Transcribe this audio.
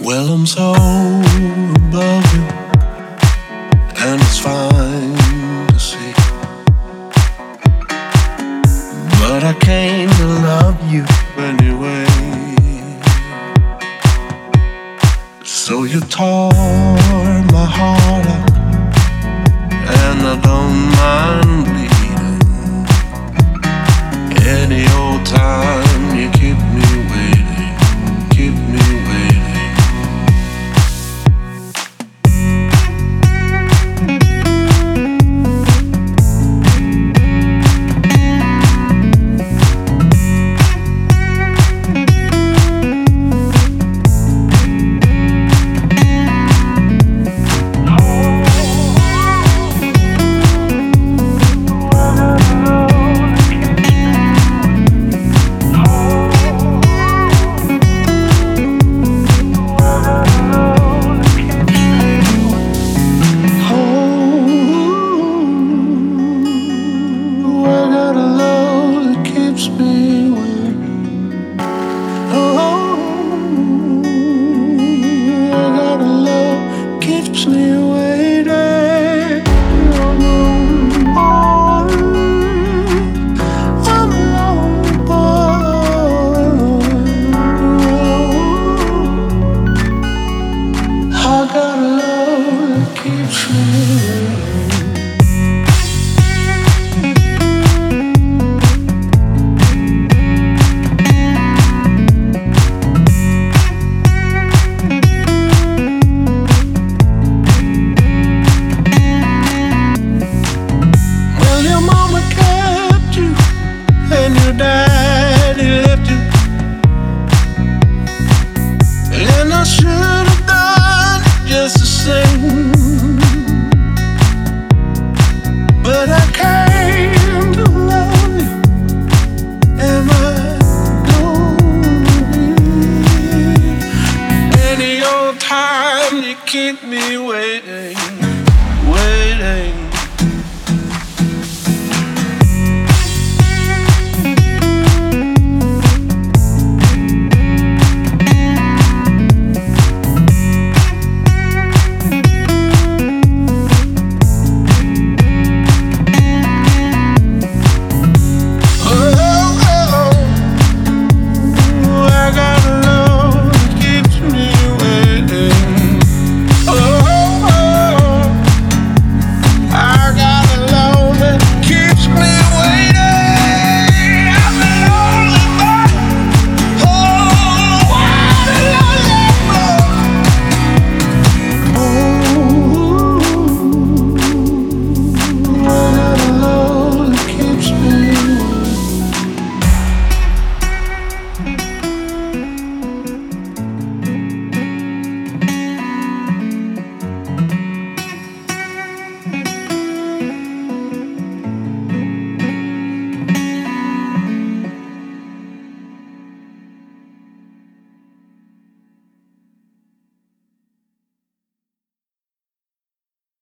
Well, I'm so above you, and it's fine to see. But I came to love you anyway. So you tore my heart out, and I don't mind bleeding. Any old time you keep me waiting, keep me waiting. Daddy left you, and I should have done just the same. But I came to love you, and I don't need any old time you keep me waiting.